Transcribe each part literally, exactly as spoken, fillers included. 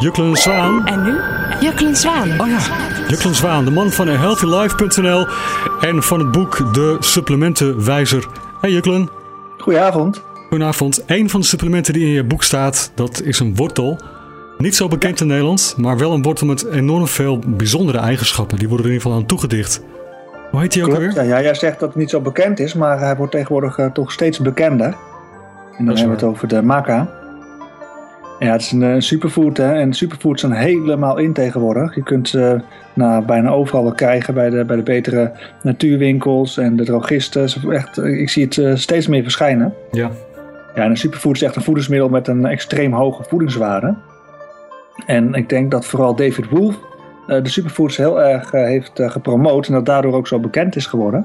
Juklen Zwaan. En nu? Juklen Zwaan. Oh ja, Juklen Zwaan, de man van healthy life punt n l en van het boek De Supplementenwijzer. Hey Juklen. Goedenavond. Goedenavond. Een van de supplementen die in je boek staat, dat is een wortel. Niet zo bekend in Nederland, maar wel een wortel met enorm veel bijzondere eigenschappen. Die worden er in ieder geval aan toegedicht. Hoe heet die ook Klopt, alweer? ja, ja, jij zegt dat het niet zo bekend is, maar hij wordt tegenwoordig uh, toch steeds bekender. En dan hebben we het over de maca. Ja, het is een uh, superfood, hè. En superfoods zijn helemaal in tegenwoordig. Je kunt ze uh, nou, bijna overal wel krijgen bij de, bij de betere natuurwinkels en de drogisten. Echt, uh, ik zie het uh, steeds meer verschijnen. Ja. Ja, en een superfood is echt een voedingsmiddel met een extreem hoge voedingswaarde. En ik denk dat vooral David Wolfe uh, de superfoods heel erg uh, heeft uh, gepromoot en dat daardoor ook zo bekend is geworden.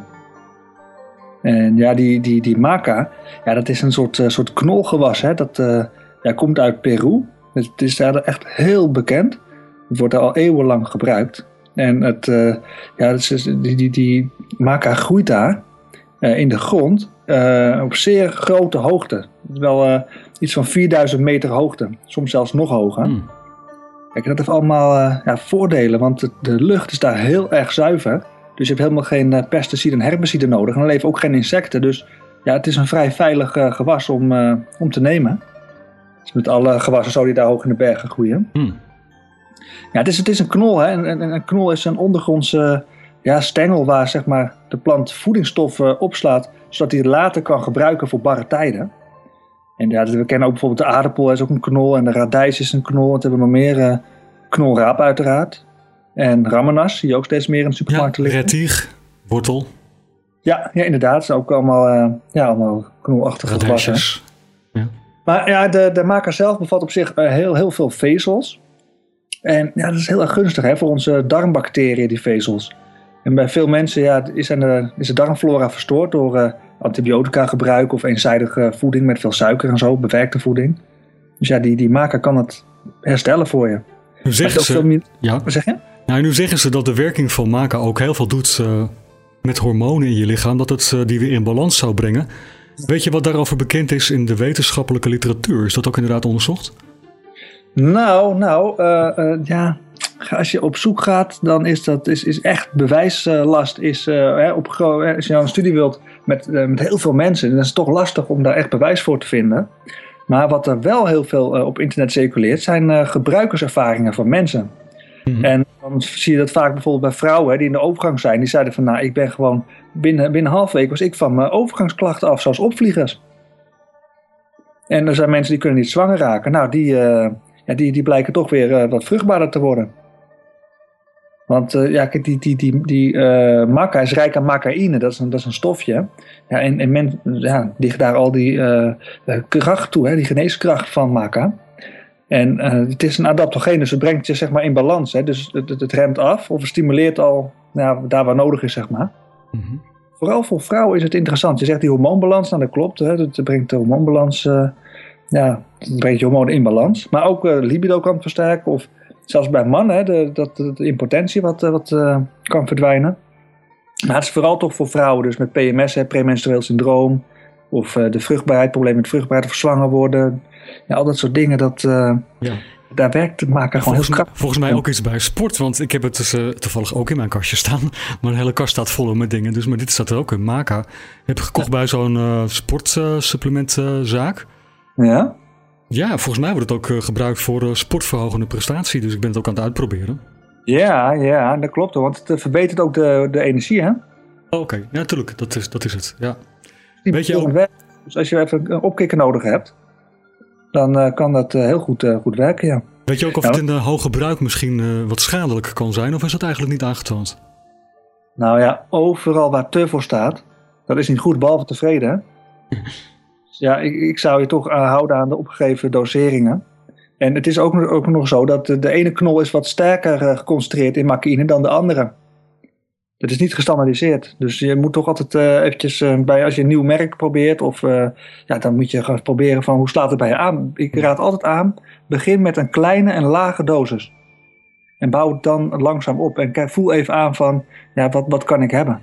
En ja, die, die, die maca, ja, dat is een soort, uh, soort knolgewas, hè. Dat uh, ja, komt uit Peru. Het is daar echt heel bekend. Het wordt al eeuwenlang gebruikt. En het, uh, ja, het is, die, die, die maca groeit daar uh, in de grond uh, op zeer grote hoogte. Wel uh, iets van vierduizend meter hoogte, soms zelfs nog hoger. Hmm. Kijk, dat heeft allemaal uh, ja, voordelen, want de, de lucht is daar heel erg zuiver. Dus je hebt helemaal geen uh, pesticiden en herbiciden nodig. En er leven ook geen insecten. Dus ja, het is een vrij veilig uh, gewas om, uh, om te nemen. Dus met alle gewassen zo die daar hoog in de bergen groeien. Hmm. Ja, het is, het is een knol. Hè? En, en, en een knol is een ondergrondse ja, stengel waar zeg maar, de plant voedingsstoffen opslaat. Zodat hij het later kan gebruiken voor barre tijden. En ja, we kennen ook bijvoorbeeld de aardappel is ook een knol. En de radijs is een knol. Het hebben we nog meer. Uh, knolraap uiteraard. En ramenas, zie je ook steeds meer in de supermarkten ja, liggen. Retig, wortel. Ja, ja, inderdaad. Het zijn ook allemaal, uh, ja, allemaal knolachtige gewassen. Ja. Maar ja, de, de maca zelf bevat op zich uh, heel, heel veel vezels. En ja, dat is heel erg gunstig hè, voor onze darmbacteriën, die vezels. En bij veel mensen ja, is, de, is de darmflora verstoord door uh, antibiotica gebruik of eenzijdige voeding met veel suiker en zo, bewerkte voeding. Dus ja, die, die maca kan het herstellen voor je. Nu zeggen ze, meer... ja. Wat zeg je? Nou, nu zeggen ze dat de werking van maca ook heel veel doet uh, met hormonen in je lichaam, dat het uh, die weer in balans zou brengen. Weet je wat daarover bekend is in de wetenschappelijke literatuur? Is dat ook inderdaad onderzocht? Nou, nou, uh, uh, ja, als je op zoek gaat, dan is dat is, is echt bewijslast. Is, uh, hè, op, als je nou een studie wilt met, uh, met heel veel mensen, dan is het toch lastig om daar echt bewijs voor te vinden. Maar wat er wel heel veel uh, op internet circuleert, zijn uh, gebruikerservaringen van mensen. Mm-hmm. En dan zie je dat vaak bijvoorbeeld bij vrouwen hè, die in de overgang zijn. Die zeiden van, nou, ik ben gewoon, binnen, binnen een half week was ik van mijn overgangsklachten af, zoals opvliegers. En er zijn mensen die kunnen niet zwanger raken. Nou, die, uh, ja, die, die blijken toch weer uh, wat vruchtbaarder te worden. Want uh, ja, die, die, die, die uh, maca is rijk aan macaïne, dat is een, dat is een stofje. Ja, en en men ja, ligt daar al die uh, kracht toe, hè, die geneeskracht van maca. En uh, het is een adaptogeen, dus het brengt je zeg maar in balans. Hè. Dus het, het, het remt af of het stimuleert al nou, daar waar nodig is, zeg maar. Mm-hmm. Vooral voor vrouwen is het interessant. Je zegt die hormoonbalans, nou dat klopt. Hè. Het brengt de hormoonbalans, uh, ja, het brengt je hormonen in balans. Maar ook uh, libido kan het versterken of zelfs bij mannen, hè, de, dat de, de impotentie wat, wat uh, kan verdwijnen. Maar het is vooral toch voor vrouwen, dus met P M S, hè, premenstrueel syndroom. Of uh, de vruchtbaarheid, problemen met vruchtbaarheid of zwanger worden. Ja, al dat soort dingen, dat, uh, ja. daar werkt het maca gewoon heel krachtig. Volgens mij ook iets bij sport, want ik heb het dus, uh, toevallig ook in mijn kastje staan. Mijn hele kast staat vol met dingen, dus maar dit staat er ook in maca. Heb je gekocht ja. bij zo'n uh, sportsupplementzaak? Uh, ja. Ja, volgens mij wordt het ook uh, gebruikt voor uh, sportverhogende prestatie, dus ik ben het ook aan het uitproberen. Ja, ja, dat klopt, want het uh, verbetert ook de, de energie, hè? Oh, Oké, okay. Ja, natuurlijk, dat is, dat is het, ja. Die Weet je ook... Dus als je even een opkikker nodig hebt, dan uh, kan dat uh, heel goed, uh, goed werken, ja. Weet je ook of ja, het in de hoog gebruik misschien uh, wat schadelijk kan zijn, of is dat eigenlijk niet aangetoond? Nou ja, overal waar te voor staat, dat is niet goed, behalve tevreden, hè? Ja, ik, ik zou je toch uh, houden aan de opgegeven doseringen. En het is ook, ook nog zo dat de, de ene knol is wat sterker uh, geconcentreerd in macaïne dan de andere. Dat is niet gestandaardiseerd. Dus je moet toch altijd uh, eventjes uh, bij als je een nieuw merk probeert. Of uh, ja, dan moet je gaan proberen van hoe slaat het bij je aan. Ik raad altijd aan. Begin met een kleine en lage dosis. En bouw het dan langzaam op. En kijk, voel even aan van ja, wat, wat kan ik hebben.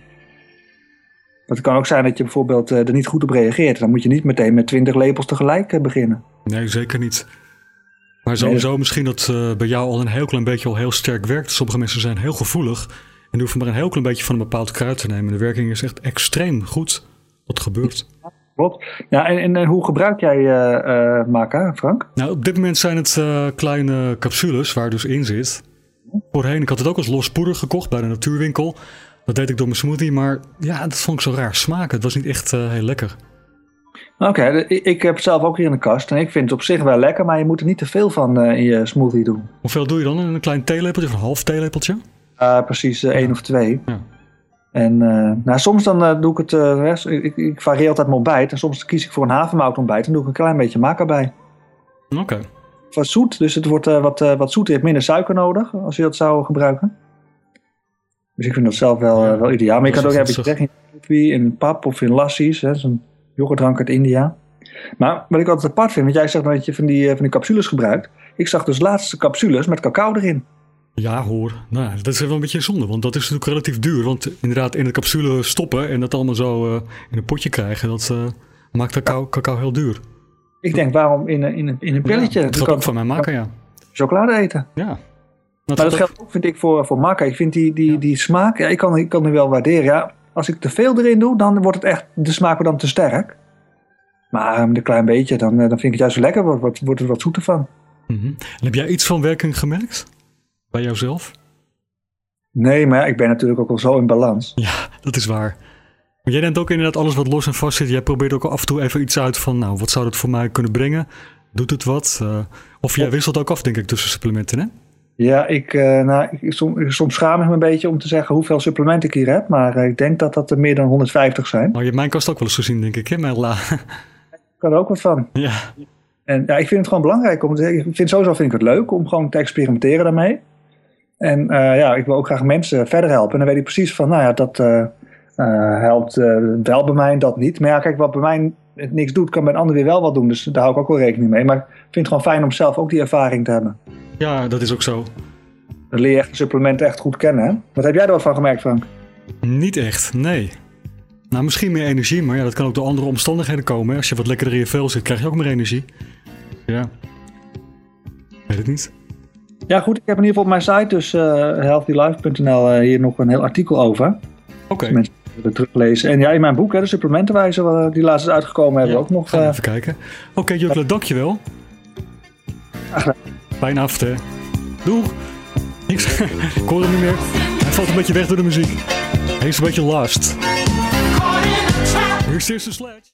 Het kan ook zijn dat je bijvoorbeeld uh, er niet goed op reageert. Dan moet je niet meteen met twintig lepels tegelijk uh, beginnen. Nee, zeker niet. Maar sowieso nee, misschien dat uh, bij jou al een heel klein beetje al heel sterk werkt. Sommige mensen zijn heel gevoelig en die hoeven maar een heel klein beetje van een bepaald kruid te nemen. De werking is echt extreem goed wat gebeurt. Klopt. Ja, en, en hoe gebruik jij uh, uh, maca, Frank? Nou, op dit moment zijn het uh, kleine capsules waar dus in zit. Voorheen, ik had het ook als los poeder gekocht bij de natuurwinkel. Dat deed ik door mijn smoothie, maar ja, dat vond ik zo raar smaken. Het was niet echt uh, heel lekker. Oké, okay, ik heb het zelf ook hier in de kast en ik vind het op zich wel lekker, maar je moet er niet te veel van uh, in je smoothie doen. Hoeveel doe je dan? Een klein theelepeltje of een half theelepeltje? Uh, precies, uh, één ja. of twee. Ja. En uh, nou, soms dan uh, doe ik het, uh, ik, ik varieer altijd mijn ontbijt en soms kies ik voor een havermout ontbijt en doe ik een klein beetje maca bij. Oké. Okay. Wat zoet, dus het wordt uh, wat, uh, wat zoet. Je hebt minder suiker nodig als je dat zou gebruiken. Dus ik vind dat zelf wel, uh, wel ideaal. Maar je kan het ook hebben in koffie, in pap of in lassies, hè, zo'n yoghurtdrank uit India. Maar wat ik altijd apart vind, want jij zegt dat je van die, van die capsules gebruikt. Ik zag dus laatste capsules met cacao erin. Ja hoor, nou, dat is wel een beetje zonde, want dat is natuurlijk relatief duur. Want inderdaad in de capsule stoppen en dat allemaal zo uh, in een potje krijgen, dat uh, maakt cacao, cacao heel duur. Ik denk, waarom in een, in een, in een pilletje? Ja, dat gaat ook van mij maken, ja. Chocolade eten. Ja. Dat maar dat geldt ook, vind ik, voor, voor maca. Ik vind die, die, ja. die smaak, ja, ik kan, ik kan die wel waarderen. Ja, als ik te veel erin doe, dan wordt het echt, de smaak wordt dan te sterk. Maar met een klein beetje, dan, dan vind ik het juist lekker, wordt, wordt, wordt er wat zoeter van. Mm-hmm. En heb jij iets van werking gemerkt? Bij jouzelf? Nee, maar ja, ik ben natuurlijk ook al zo in balans. Ja, dat is waar. Maar jij neemt ook inderdaad alles wat los en vast zit. Jij probeert ook af en toe even iets uit van, nou, wat zou dat voor mij kunnen brengen? Doet het wat? Uh, of jij wisselt ook af, denk ik, tussen supplementen, hè? Ja, ik, uh, nou, ik, soms, soms schaam ik me een beetje om te zeggen hoeveel supplementen ik hier heb. Maar uh, ik denk dat dat er meer dan honderdvijftig zijn. Maar je hebt mijn kast ook wel eens gezien, denk ik, hè, Merla? Ik kan er ook wat van. Ja. En ja, ik vind het gewoon belangrijk. Om te, ik vind, sowieso vind ik het leuk om gewoon te experimenteren daarmee. En uh, ja, ik wil ook graag mensen verder helpen. En dan weet ik precies van, nou ja, dat uh, uh, helpt uh, wel bij mij en dat niet. Maar ja, kijk, wat bij mij niks doet, kan bij een ander weer wel wat doen. Dus daar hou ik ook wel rekening mee. Maar ik vind het gewoon fijn om zelf ook die ervaring te hebben. Ja, dat is ook zo. Dan leer je echt de supplementen echt goed kennen, hè? Wat heb jij er wat van gemerkt, Frank? Niet echt, nee. Nou, misschien meer energie, maar ja, dat kan ook door andere omstandigheden komen. Hè? Als je wat lekkerder in je vel zit, krijg je ook meer energie. Ja. Weet het niet. Ja, goed. Ik heb in ieder geval op mijn site, dus uh, healthy life punt n l, uh, hier nog een heel artikel over. Oké. Okay. Dus mensen willen teruglezen. En ja, in mijn boek, hè, de supplementenwijzer, die laatst is uitgekomen, hebben ja, we ook nog. Gaan we uh, even kijken. Oké, okay, Jukla, ja. Dankjewel. Ach, Fijne avond, hè. Doeg. Niks. Ik hoor hem niet meer. Hij valt een beetje weg door de muziek. Hij is een beetje lost. Hier is de Sledge.